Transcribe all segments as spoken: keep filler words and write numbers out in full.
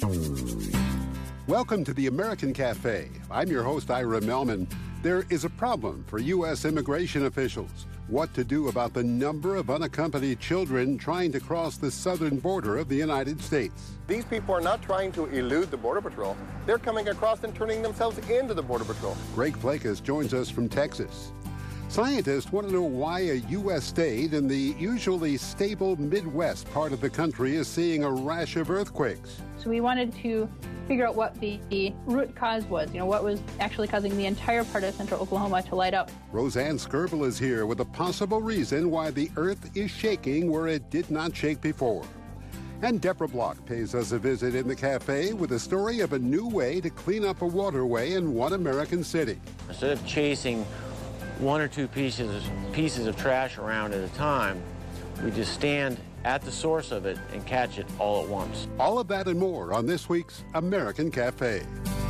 Welcome to the American Cafe. I'm your host, Ira Melman. There is a problem for U S immigration officials. What to do about the number of unaccompanied children trying to cross the southern border of the United States. These people are not trying to elude the Border Patrol. They're coming across and turning themselves into the Border Patrol. Greg Flakus joins us from Texas. Scientists want to know why a U S state in the usually stable Midwest part of the country is seeing a rash of earthquakes. So we wanted to figure out what the, the root cause was, you know, what was actually causing the entire part of central Oklahoma to light up. Roseanne Skirble is here with a possible reason why the earth is shaking where it did not shake before. And Deborah Block pays us a visit in the cafe with a story of a new way to clean up a waterway in one American city. Instead of chasing one or two pieces, pieces of trash around at a time, we just stand at the source of it and catch it all at once. All of that and more on this week's American Cafe.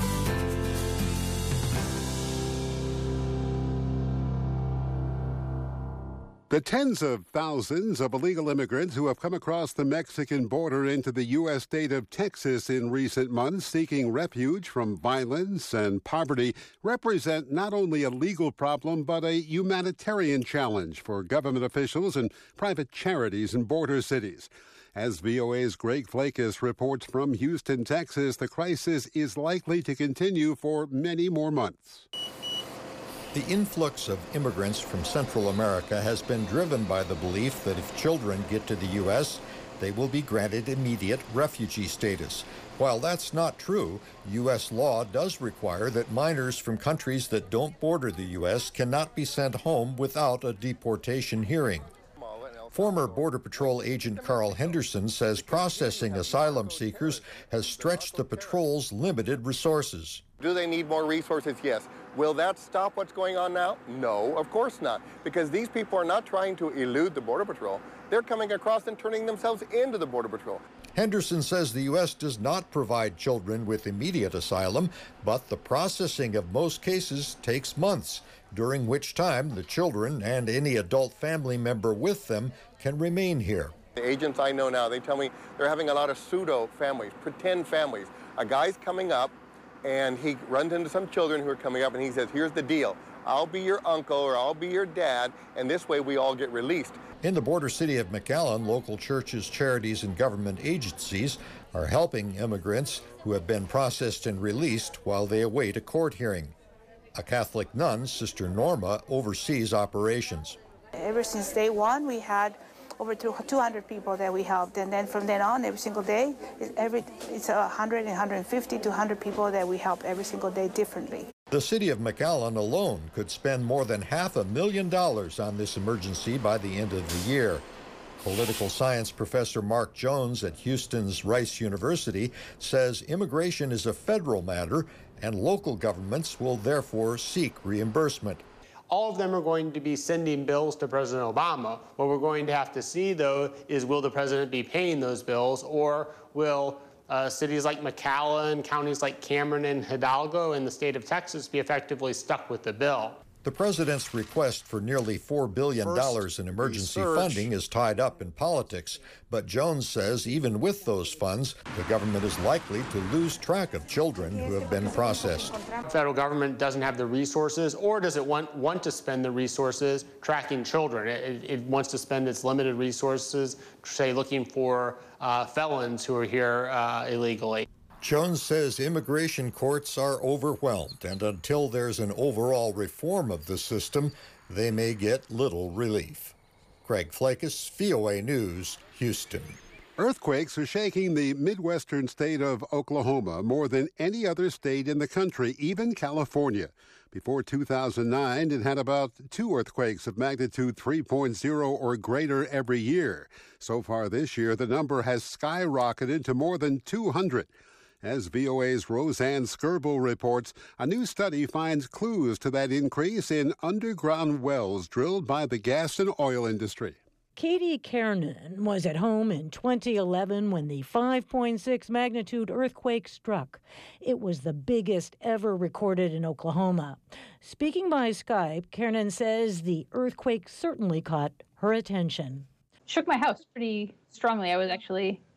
The tens of thousands of illegal immigrants who have come across the Mexican border into the U S state of Texas in recent months seeking refuge from violence and poverty represent not only a legal problem but a humanitarian challenge for government officials and private charities in border cities. As V O A's Greg Flakus reports from Houston, Texas, the crisis is likely to continue for many more months. The influx of immigrants from Central America has been driven by the belief that if children get to the U S, they will be granted immediate refugee status. While that's not true, U S law does require that minors from countries that don't border the U S cannot be sent home without a deportation hearing. Former Border Patrol agent Carl Henderson says processing asylum seekers has stretched the patrol's limited resources. Do they need more resources? Yes. Will that stop what's going on now? No, of course not. Because these people are not trying to elude the Border Patrol. They're coming across and turning themselves into the Border Patrol. Henderson says the U S does not provide children with immediate asylum, but the processing of most cases takes months, during which time the children and any adult family member with them can remain here. The agents I know now, they tell me they're having a lot of pseudo families, pretend families. A guy's coming up and he runs into some children who are coming up and he says, here's the deal. I'll be your uncle or I'll be your dad, and this way we all get released. In the border city of McAllen, local churches, charities, and government agencies are helping immigrants who have been processed and released while they await a court hearing. A Catholic nun, Sister Norma, oversees operations. Ever since day one, we had over two hundred people that we helped, and then from then on, every single day, every, it's one hundred, one hundred fifty to one hundred people that we help every single day differently. The city of McAllen alone could spend more than half a million dollars on this emergency by the end of the year. Political science professor Mark Jones at Houston's Rice University says immigration is a federal matter and local governments will therefore seek reimbursement. All of them are going to be sending bills to President Obama. What we're going to have to see, though, is will the president be paying those bills, or will uh, cities like McAllen, counties like Cameron and Hidalgo in the state of Texas be effectively stuck with the bill? The president's request for nearly four billion dollars in emergency research. funding is tied up in politics, but Jones says even with those funds, the government is likely to lose track of children who have been processed. The federal government doesn't have the resources, or does it want, want to spend the resources tracking children? It, it wants to spend its limited resources, say, looking for uh, felons who are here uh, illegally. Jones says immigration courts are overwhelmed, and until there's an overall reform of the system, they may get little relief. Greg Flakus, V O A News, Houston. Earthquakes are shaking the Midwestern state of Oklahoma more than any other state in the country, even California. Before two thousand nine, it had about two earthquakes of magnitude three point oh or greater every year. So far this year, the number has skyrocketed to more than two hundred. As V O A's Roseanne Skirble reports, a new study finds clues to that increase in underground wells drilled by the gas and oil industry. Katie Kernan was at home in twenty eleven when the five point six magnitude earthquake struck. It was the biggest ever recorded in Oklahoma. Speaking by Skype, Kernan says the earthquake certainly caught her attention. Shook my house pretty strongly. I was actually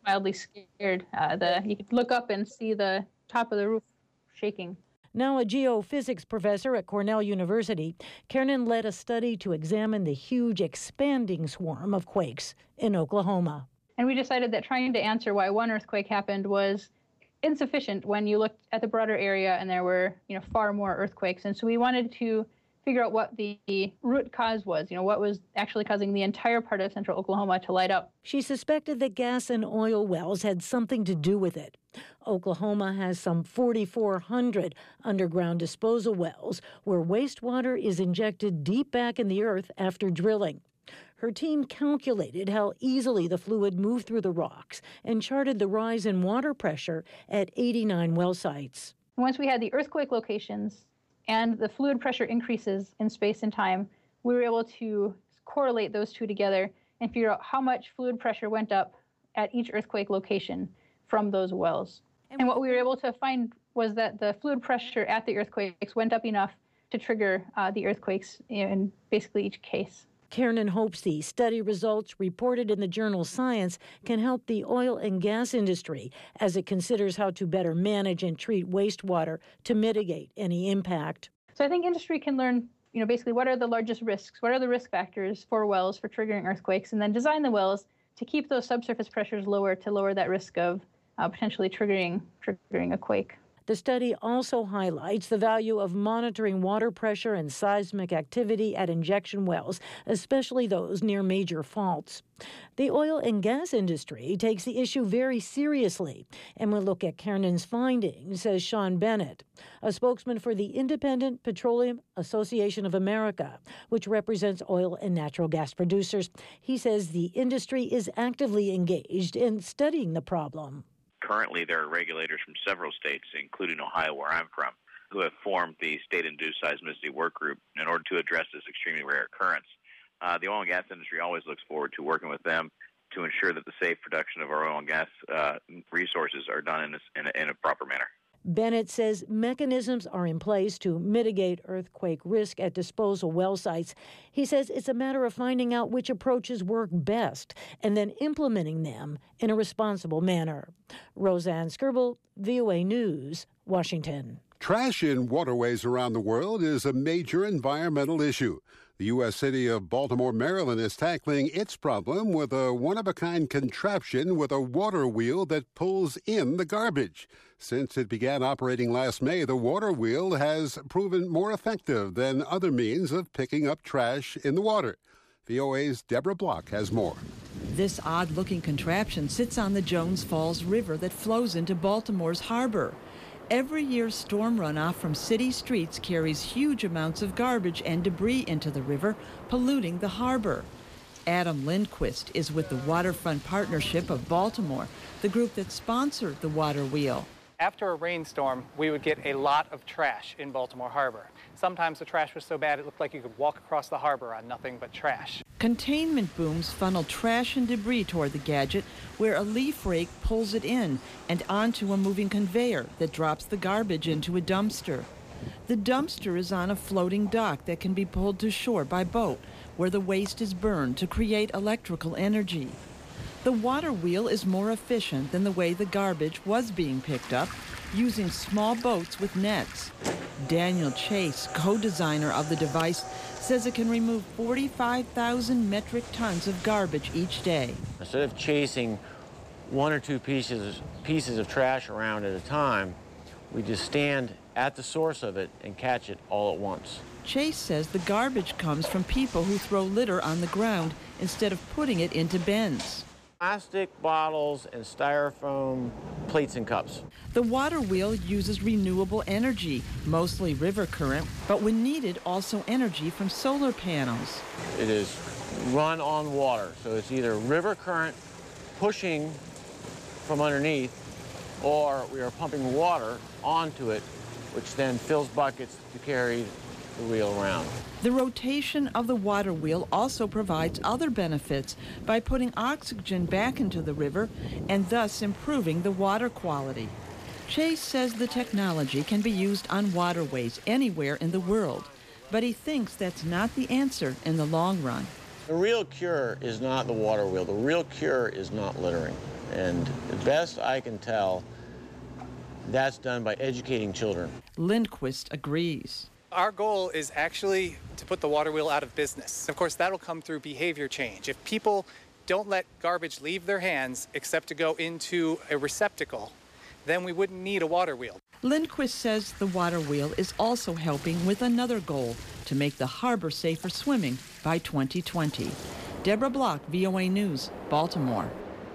mildly scared. Uh, the you could look up and see the top of the roof shaking. Now a geophysics professor at Cornell University, Kiernan led a study to examine the huge expanding swarm of quakes in Oklahoma. And we decided that trying to answer why one earthquake happened was insufficient when you looked at the broader area and there were, you know, far more earthquakes. And so we wanted to figure out what the root cause was, you know, what was actually causing the entire part of central Oklahoma to light up. She suspected that gas and oil wells had something to do with it. Oklahoma has some forty-four hundred underground disposal wells where wastewater is injected deep back in the earth after drilling. Her team calculated how easily the fluid moved through the rocks and charted the rise in water pressure at eighty-nine well sites. Once we had the earthquake locations and the fluid pressure increases in space and time, we were able to correlate those two together and figure out how much fluid pressure went up at each earthquake location from those wells. And what we were able to find was that the fluid pressure at the earthquakes went up enough to trigger uh, the earthquakes in basically each case. Kiernan hopes the study results reported in the journal Science can help the oil and gas industry as it considers how to better manage and treat wastewater to mitigate any impact. So I think industry can learn, you know, basically what are the largest risks, what are the risk factors for wells for triggering earthquakes, and then design the wells to keep those subsurface pressures lower to lower that risk of uh, potentially triggering triggering a quake. The study also highlights the value of monitoring water pressure and seismic activity at injection wells, especially those near major faults. The oil and gas industry takes the issue very seriously and will look at Kiernan's findings, says Sean Bennett, a spokesman for the Independent Petroleum Association of America, which represents oil and natural gas producers. He says the industry is actively engaged in studying the problem. Currently, there are regulators from several states, including Ohio, where I'm from, who have formed the State-Induced Seismicity Work Group in order to address this extremely rare occurrence. Uh, the oil and gas industry always looks forward to working with them to ensure that the safe production of our oil and gas uh, resources are done in a, in, a, in a proper manner. Bennett says mechanisms are in place to mitigate earthquake risk at disposal well sites. He says it's a matter of finding out which approaches work best and then implementing them in a responsible manner. Roseanne Skirble, V O A News, Washington. Trash in waterways around the world is a major environmental issue. The U S city of Baltimore, Maryland is tackling its problem with a one-of-a-kind contraption with a water wheel that pulls in the garbage. Since it began operating last May, the water wheel has proven more effective than other means of picking up trash in the water. V O A's Deborah Block has more. This odd-looking contraption sits on the Jones Falls River that flows into Baltimore's harbor. Every year, storm runoff from city streets carries huge amounts of garbage and debris into the river, polluting the harbor. Adam Lindquist is with the Waterfront Partnership of Baltimore, the group that sponsored the water wheel. After a rainstorm, we would get a lot of trash in Baltimore Harbor. Sometimes the trash was so bad it looked like you could walk across the harbor on nothing but trash. Containment booms funnel trash and debris toward the gadget, where a leaf rake pulls it in and onto a moving conveyor that drops the garbage into a dumpster. The dumpster is on a floating dock that can be pulled to shore by boat, where the waste is burned to create electrical energy. The water wheel is more efficient than the way the garbage was being picked up, using small boats with nets. Daniel Chase, co-designer of the device, says it can remove forty-five thousand metric tons of garbage each day. Instead of chasing one or two pieces, pieces of trash around at a time, we just stand at the source of it and catch it all at once. Chase says the garbage comes from people who throw litter on the ground instead of putting it into bins. Plastic bottles and styrofoam plates and cups. The water wheel uses renewable energy, mostly river current, but when needed, also energy from solar panels. It is run on water, so it's either river current pushing from underneath, or we are pumping water onto it, which then fills buckets to carry the wheel around. The rotation of the water wheel also provides other benefits by putting oxygen back into the river and thus improving the water quality. Chase says the technology can be used on waterways anywhere in the world, but he thinks that's not the answer in the long run. The real cure is not the water wheel. The real cure is not littering. And the best I can tell, that's done by educating children. Lindquist agrees. Our goal is actually to put the water wheel out of business. Of course, that'll come through behavior change. If people don't let garbage leave their hands except to go into a receptacle, then we wouldn't need a water wheel. Lindquist says the water wheel is also helping with another goal, to make the harbor safe for swimming by twenty twenty. Deborah Block, V O A News, Baltimore.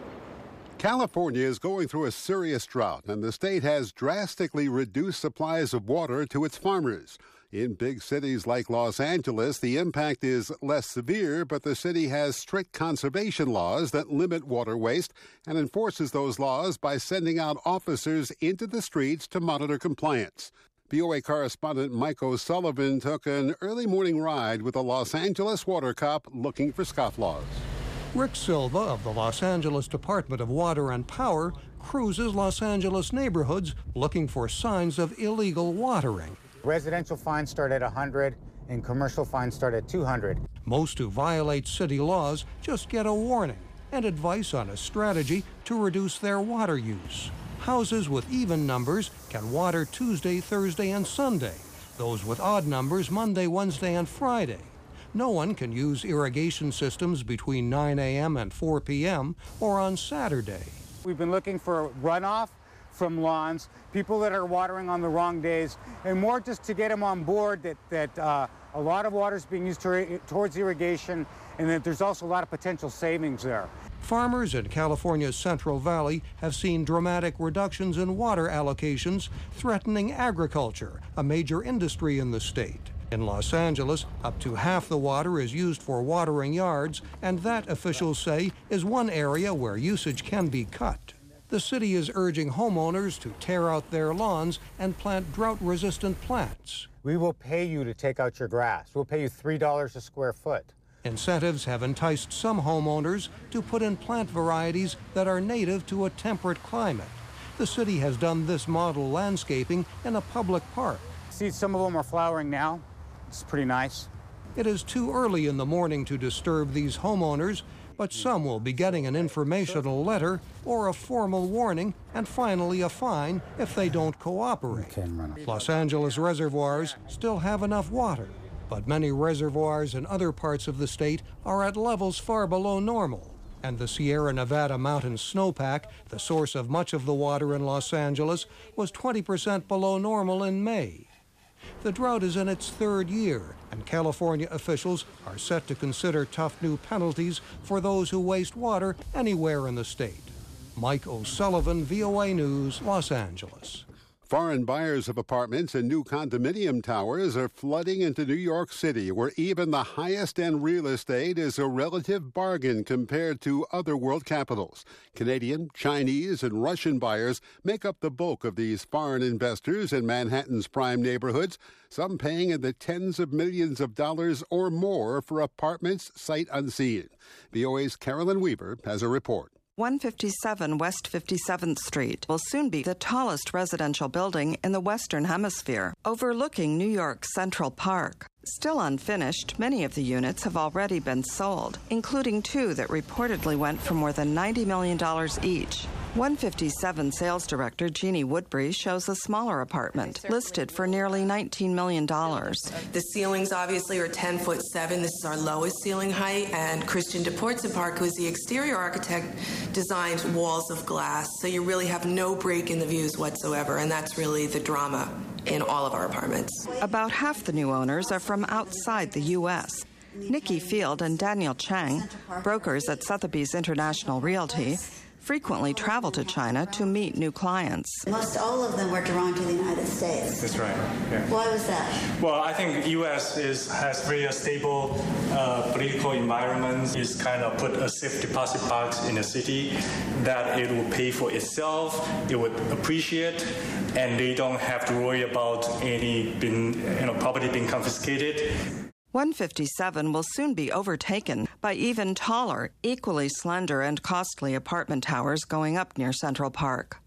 California is going through a serious drought, and the state has drastically reduced supplies of water to its farmers. In big cities like Los Angeles, the impact is less severe, but the city has strict conservation laws that limit water waste and enforces those laws by sending out officers into the streets to monitor compliance. V O A correspondent Mike O'Sullivan took an early morning ride with a Los Angeles water cop looking for scofflaws. Rick Silva of the Los Angeles Department of Water and Power cruises Los Angeles neighborhoods looking for signs of illegal watering. Residential fines start at one hundred and commercial fines start at two hundred. Most who violate city laws just get a warning and advice on a strategy to reduce their water use. Houses with even numbers can water Tuesday, Thursday, and Sunday. Those with odd numbers Monday, Wednesday, and Friday. No one can use irrigation systems between nine a m and four p m or on Saturday. We've been looking for runoff from lawns, people that are watering on the wrong days, and more just to get them on board that, that uh, a lot of water is being used to, towards irrigation, and that there's also a lot of potential savings there. Farmers in California's Central Valley have seen dramatic reductions in water allocations, threatening agriculture, a major industry in the state. In Los Angeles, up to half the water is used for watering yards, and that, officials say, is one area where usage can be cut. The city is urging homeowners to tear out their lawns and plant drought-resistant plants. We will pay you to take out your grass. We'll pay you three dollars a square foot. Incentives have enticed some homeowners to put in plant varieties that are native to a temperate climate. The city has done this model landscaping in a public park. See, some of them are flowering now. It's pretty nice. It is too early in the morning to disturb these homeowners, but some will be getting an informational letter or a formal warning and finally a fine if they don't cooperate. Los Angeles reservoirs still have enough water, but many reservoirs in other parts of the state are at levels far below normal. And the Sierra Nevada mountain snowpack, the source of much of the water in Los Angeles, was twenty percent below normal in May. The drought is in its third year, and California officials are set to consider tough new penalties for those who waste water anywhere in the state. Mike O'Sullivan, V O A News, Los Angeles. Foreign buyers of apartments and new condominium towers are flooding into New York City, where even the highest-end real estate is a relative bargain compared to other world capitals. Canadian, Chinese, and Russian buyers make up the bulk of these foreign investors in Manhattan's prime neighborhoods, some paying in the tens of millions of dollars or more for apartments sight unseen. V O A's Carolyn Weaver has a report. one fifty-seven West fifty-seventh Street will soon be the tallest residential building in the Western Hemisphere, overlooking New York's Central Park. Still unfinished, many of the units have already been sold, including two that reportedly went for more than ninety million dollars each. one fifty-seven sales director Jeannie Woodbury shows a smaller apartment, listed for nearly nineteen million dollars. The ceilings obviously are ten foot seven. This is our lowest ceiling height, and Christian DePortson Park, who is the exterior architect, designed walls of glass, so you really have no break in the views whatsoever, and that's really the drama in all of our apartments. About half the new owners are from outside the U S Nikki Field and Daniel Chang, brokers at Sotheby's International Realty, frequently travel to China to meet new clients. Most all of them were drawn to the United States. That's right. Yeah. Why was that? Well, I think the U S is has very stable uh, political environment. It's kind of put a safe deposit box in the city that it will pay for itself. It would appreciate, and they don't have to worry about any being, you know, property being confiscated. one fifty-seven will soon be overtaken by even taller, equally slender and costly apartment towers going up near Central Park.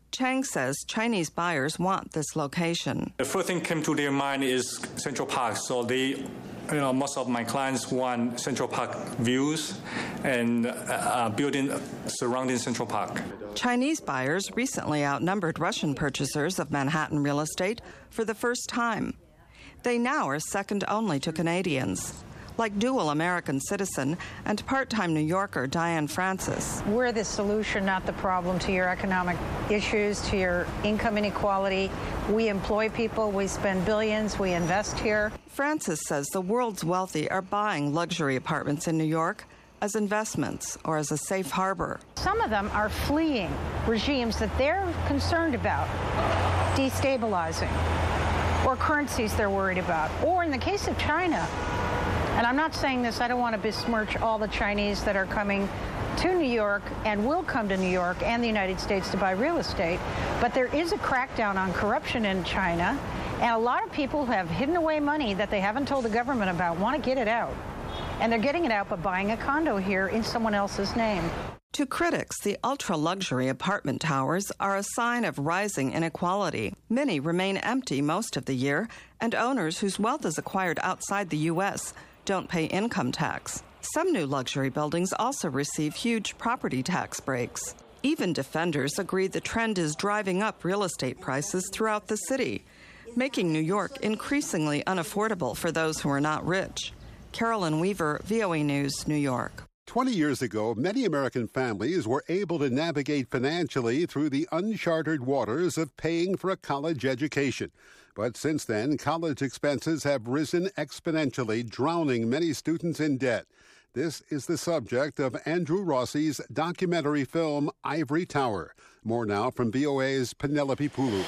Chang says Chinese buyers want this location. The first thing came to their mind is Central Park, so they, you know, most of my clients want Central Park views and uh, building surrounding Central Park. Chinese buyers recently outnumbered Russian purchasers of Manhattan real estate for the first time. They now are second only to Canadians, like dual American citizen and part-time New Yorker Diane Francis. We're the solution, not the problem, to your economic issues, to your income inequality. We employ people, we spend billions, we invest here. Francis says the world's wealthy are buying luxury apartments in New York as investments or as a safe harbor. Some of them are fleeing regimes that they're concerned about destabilizing, or currencies they're worried about, or in the case of China, and I'm not saying this, I don't want to besmirch all the Chinese that are coming to New York and will come to New York and the United States to buy real estate, but there is a crackdown on corruption in China, and a lot of people who have hidden away money that they haven't told the government about want to get it out. And they're getting it out by buying a condo here in someone else's name. To critics, the ultra-luxury apartment towers are a sign of rising inequality. Many remain empty most of the year, and owners whose wealth is acquired outside the U S don't pay income tax. Some new luxury buildings also receive huge property tax breaks. Even defenders agree the trend is driving up real estate prices throughout the city, making New York increasingly unaffordable for those who are not rich. Carolyn Weaver, V O A News, New York. Twenty years ago, many American families were able to navigate financially through the uncharted waters of paying for a college education. But since then, college expenses have risen exponentially, drowning many students in debt. This is the subject of Andrew Rossi's documentary film, Ivory Tower. More now from V O A's Penelope Pulu.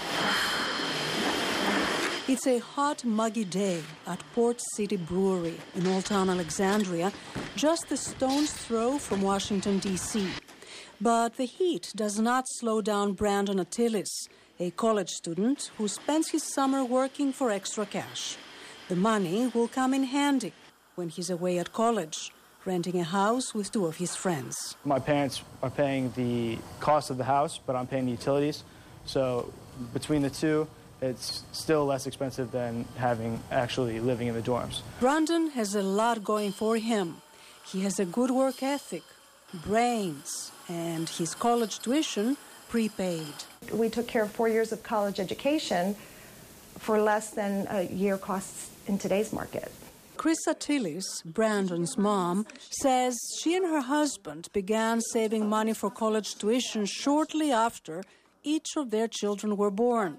It's a hot, muggy day at Port City Brewery in Old Town Alexandria, just a stone's throw from Washington, D C But the heat does not slow down Brandon Attilis, a college student who spends his summer working for extra cash. The money will come in handy when he's away at college, renting a house with two of his friends. My parents are paying the cost of the house, but I'm paying the utilities. So between the two, it's still less expensive than having actually living in the dorms. Brandon has a lot going for him. He has a good work ethic, brains, and his college tuition prepaid. We took care of four years of college education for less than a year costs in today's market. Chris Attilis, Brandon's mom, says she and her husband began saving money for college tuition shortly after each of their children were born.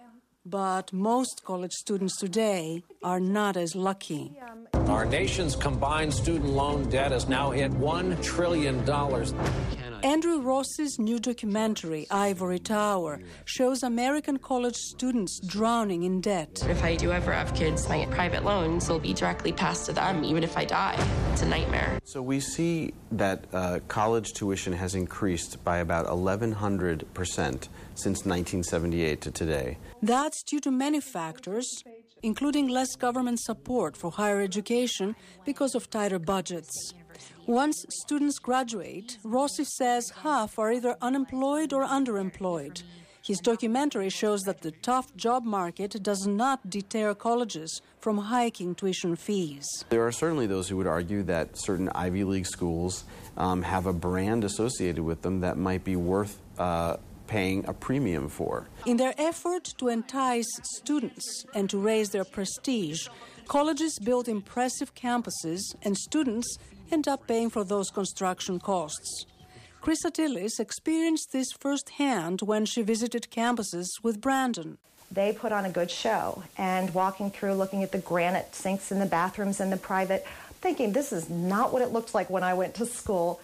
But most college students today are not as lucky. Our nation's combined student loan debt has now hit one trillion dollars. Andrew Rossi's new documentary, Ivory Tower, shows American college students drowning in debt. If I do ever have kids, my private loans will be directly passed to them, even if I die. It's a nightmare. So we see that uh, college tuition has increased by about eleven hundred percent since nineteen seventy-eight to today. That's due to many factors, including less government support for higher education because of tighter budgets. Once students graduate, Rossi says half are either unemployed or underemployed. His documentary shows that the tough job market does not deter colleges from hiking tuition fees. There are certainly those who would argue that certain Ivy League schools um, have a brand associated with them that might be worth uh, paying a premium for. In their effort to entice students and to raise their prestige, colleges build impressive campuses and students end up paying for those construction costs. Chris Attilis experienced this firsthand when she visited campuses with Brandon. They put on a good show, and walking through, looking at the granite sinks in the bathrooms and the private, thinking this is not what it looked like when I went to school.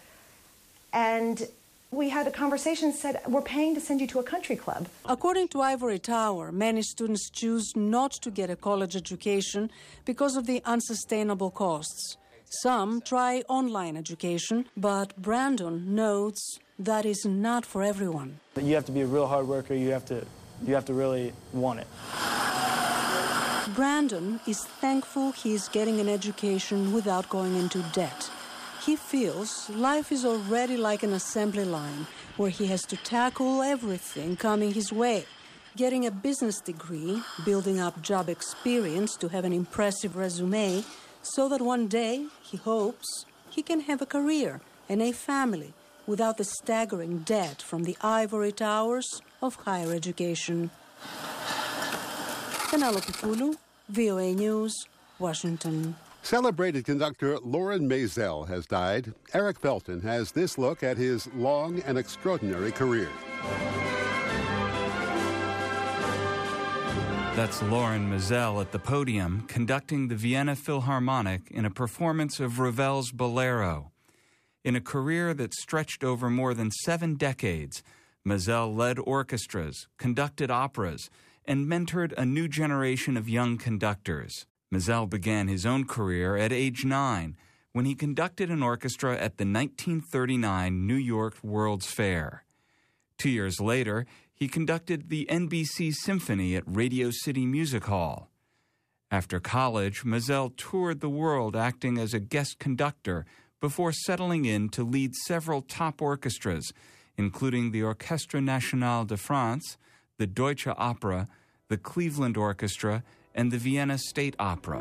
And we had a conversation and said, we're paying to send you to a country club. According to Ivory Tower, many students choose not to get a college education because of the unsustainable costs. Some try online education, but Brandon notes that is not for everyone. You have to be a real hard worker. You have to, you have to really want it. Brandon is thankful he is getting an education without going into debt. He feels life is already like an assembly line where he has to tackle everything coming his way. Getting a business degree, building up job experience to have an impressive resume, so that one day, he hopes, he can have a career and a family without the staggering debt from the ivory towers of higher education. Penelope Poulou, V O A News, Washington. Celebrated conductor Loren Maisel has died. Eric Felton has this look at his long and extraordinary career. That's Loren Maisel at the podium conducting the Vienna Philharmonic in a performance of Ravel's Bolero. In a career that stretched over more than seven decades, Maisel led orchestras, conducted operas, and mentored a new generation of young conductors. Maisel began his own career at age nine when he conducted an orchestra at the nineteen thirty-nine New York World's Fair. Two years later, he conducted the N B C Symphony at Radio City Music Hall. After college, Maisel toured the world acting as a guest conductor before settling in to lead several top orchestras, including the Orchestre Nationale de France, the Deutsche Opera, the Cleveland Orchestra, and the Vienna State Opera.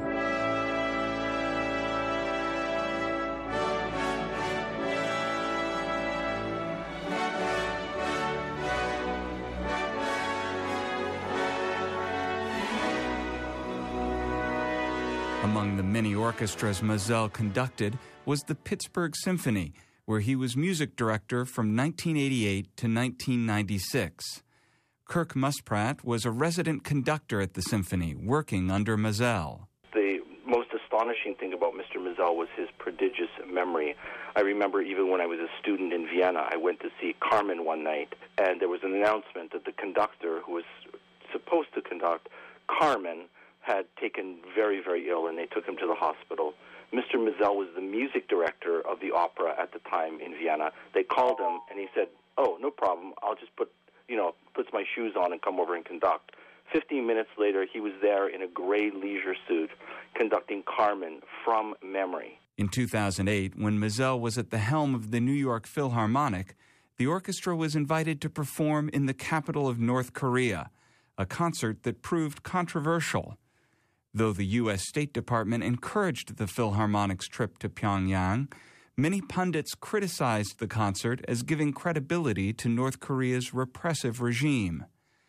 Among the many orchestras Maisel conducted was the Pittsburgh Symphony, where he was music director from nineteen eighty-eight to nineteen ninety-six. Kirk Muspratt was a resident conductor at the symphony, working under Maisel. The most astonishing thing about Mister Maisel was his prodigious memory. I remember even when I was a student in Vienna, I went to see Carmen one night, and there was an announcement that the conductor who was supposed to conduct Carmen had taken very, very ill, and they took him to the hospital. Mister Maisel was the music director of the opera at the time in Vienna. They called him, and he said, "Oh, no problem. I'll just put, you know, puts my shoes on and come over and conduct." Fifteen minutes later, he was there in a gray leisure suit conducting Carmen from memory. In two thousand eight, when Maisel was at the helm of the New York Philharmonic, the orchestra was invited to perform in the capital of North Korea, a concert that proved controversial. Though the U S State Department encouraged the Philharmonic's trip to Pyongyang, many pundits criticized the concert as giving credibility to North Korea's repressive regime.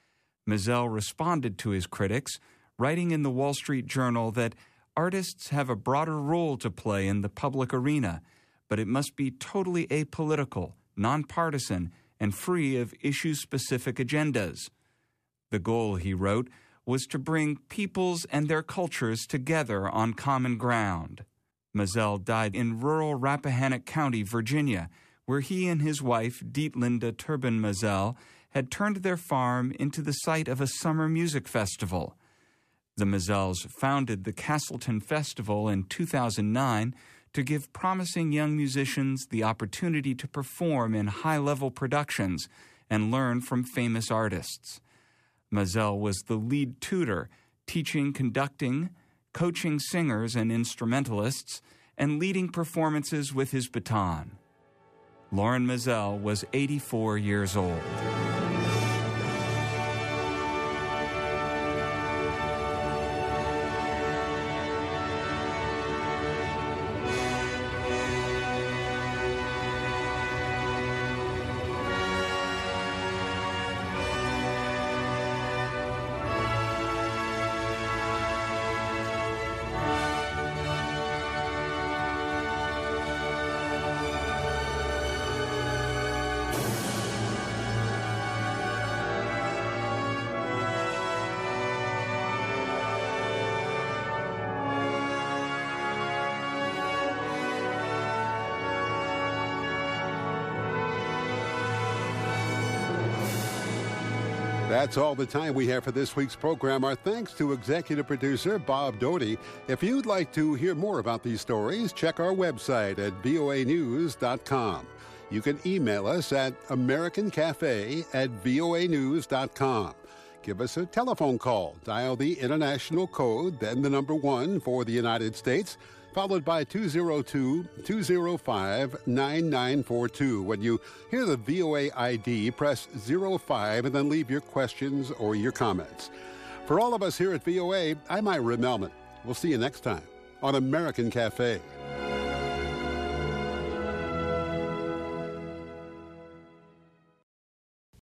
Maisel responded to his critics, writing in the Wall Street Journal that artists have a broader role to play in the public arena, but it must be totally apolitical, nonpartisan, and free of issue-specific agendas. The goal, he wrote, was to bring peoples and their cultures together on common ground. Maisel died in rural Rappahannock County, Virginia, where he and his wife, Dietlinde Turbin Maisel, had turned their farm into the site of a summer music festival. The Maisels founded the Castleton Festival in two thousand nine to give promising young musicians the opportunity to perform in high-level productions and learn from famous artists. Maisel was the lead tutor, teaching conducting, coaching singers and instrumentalists, and leading performances with his baton. Loren Maisel was eighty-four years old. That's all the time we have for this week's program. Our thanks to executive producer Bob Doty. If you'd like to hear more about these stories, check our website at V O A news dot com. You can email us at american cafe at V O A news dot com. Give us a telephone call. Dial the international code, then the number one for the United States. followed by two oh two, two oh five, nine nine four two. When you hear the V O A I D, press zero five and then leave your questions or your comments. For all of us here at V O A, I'm Ira Melman. We'll see you next time on American Cafe.